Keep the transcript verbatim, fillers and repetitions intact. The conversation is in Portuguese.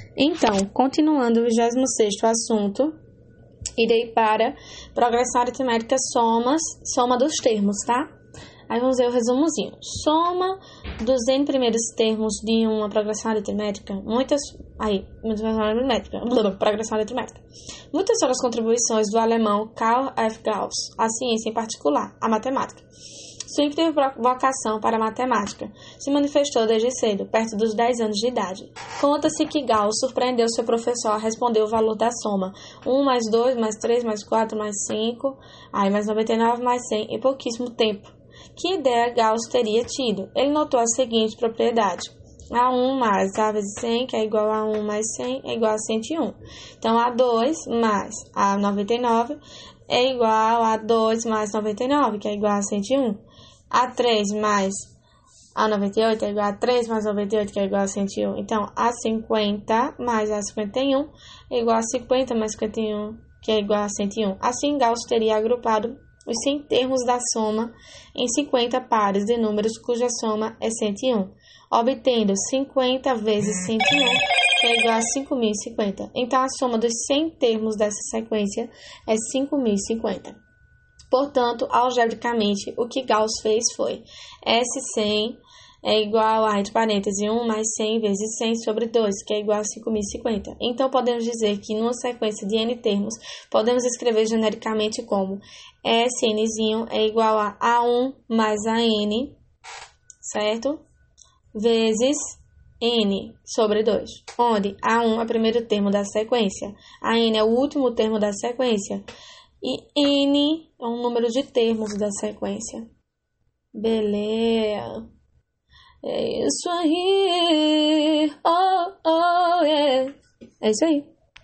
Então, continuando o vigésimo sexto assunto, irei para progressão aritmética somas, soma dos termos, tá? Aí vamos ver o resumozinho. Soma dos n primeiros termos de uma progressão aritmética, muitas, aí, progressão aritmética, progressão aritmética. Muitas são as contribuições do alemão Karl F. Gauss à ciência em particular, a matemática. Sua incrível vocação para a matemática se manifestou desde cedo, perto dos dez anos de idade. Conta-se que Gauss surpreendeu seu professor a responder o valor da soma um mais dois, mais três, mais quatro, mais cinco, aí mais noventa e nove, mais cem, em pouquíssimo tempo. Que ideia Gauss teria tido? Ele notou a seguinte propriedade. A um mais A vezes cem, que é igual a um mais cem, é igual a cento e um. Então, A dois mais A noventa e nove é igual a dois mais noventa e nove, que é igual a cento e um. A três mais A noventa e oito é igual a três mais noventa e oito, que é igual a cento e um. Então, A cinquenta mais A cinquenta e um é igual a cinquenta mais cinquenta e um, que é igual a cento e um. Assim, Gauss teria agrupado os cem termos da soma em cinquenta pares de números cuja soma é cento e um, obtendo cinquenta vezes cento e um, que é igual a cinco mil e cinquenta. Então, a soma dos cem termos dessa sequência é cinco mil e cinquenta. Portanto, algebricamente, o que Gauss fez foi S cem é igual a, entre parênteses, um mais cem vezes cem sobre dois, que é igual a cinco mil e cinquenta. Então, podemos dizer que, numa sequência de n termos, podemos escrever genericamente como Sn é igual a A um mais A n, certo? Vezes n sobre dois, onde A um é o primeiro termo da sequência, A n é o último termo da sequência, e n é um número de termos da sequência. Beleza. É isso aí. Oh, oh, yeah. É isso aí.